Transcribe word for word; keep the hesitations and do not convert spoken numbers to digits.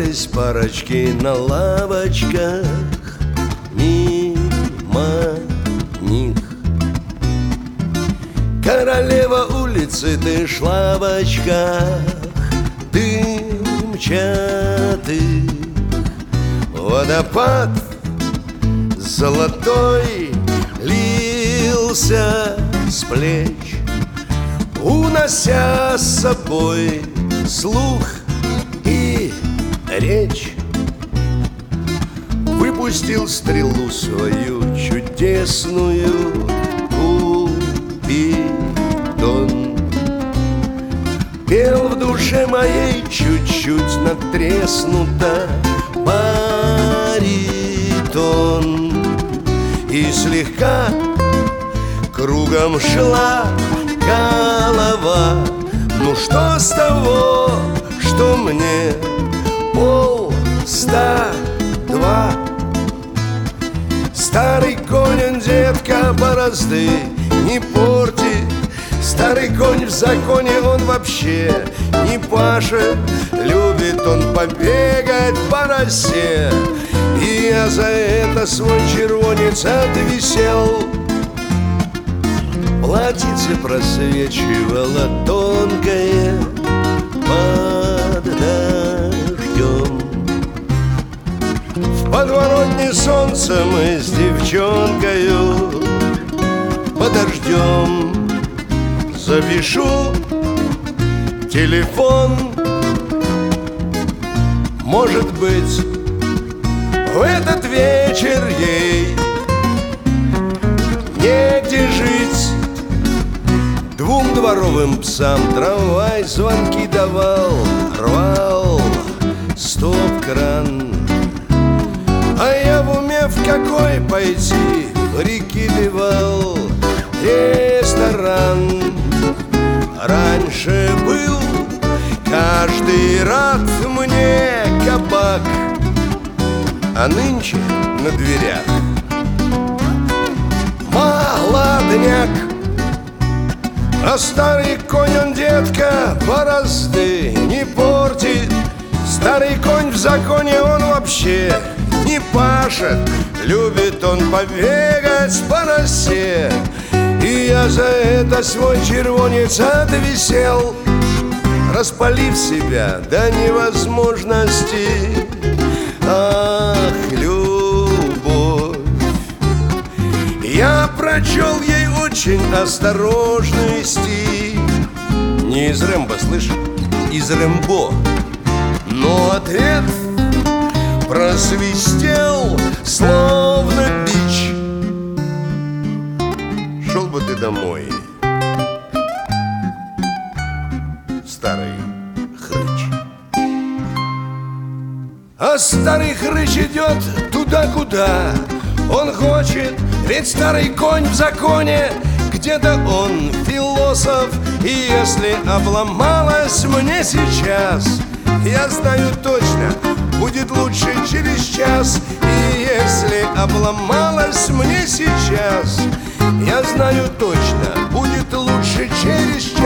Прогулялись парочки на лавочках, мимо них. Королева улицы, ты шла в очках дымчатых. Водопад золотой лился с плеч, унося с собой слух и речь. Выпустил стрелу свою чудесную Купидон. Пел в душе моей чуть-чуть надтреснуто баритон, и слегка кругом шла голова. Ну что с того, что мне пол ста два? Старый конь, он, детка, борозды не портит. Старый конь в законе, он вообще не пашет. Любит он побегать по росе, и я за это свой червонец отвисел. Платьице просвечивало тонкое под дождем. В подворотне солнца мы с девчонкою подождем. Запишу телефон, может быть, в этот вечер ей негде жить. Двум дворовым псам трамвай звонки давал, рвал стоп-кран. А я в уме в какой пойти прикидывал ресторан. Раньше был каждый рад мне кабак, а нынче на дверях молодняк. А старый конь, он, детка, борозды не портит. Старый конь в законе, он вообще не пашет. Любит он побегать по росе, и я за это свой червонец отвисел, распалив себя до невозможности. Ах, любовь! Я прочел ей очень осторожный стих. Не из Рэмбо, слышь, из Рэмбо. Но ответ просвистел, словно бич. Шел бы ты домой, старый хрыч. А старый хрыч идет туда, куда он хочет. Ведь старый конь в законе, где-то он философ. И если обломалось мне сейчас, я знаю точно, будет лучше через час. И если обломалось мне сейчас, я знаю точно, будет лучше через час.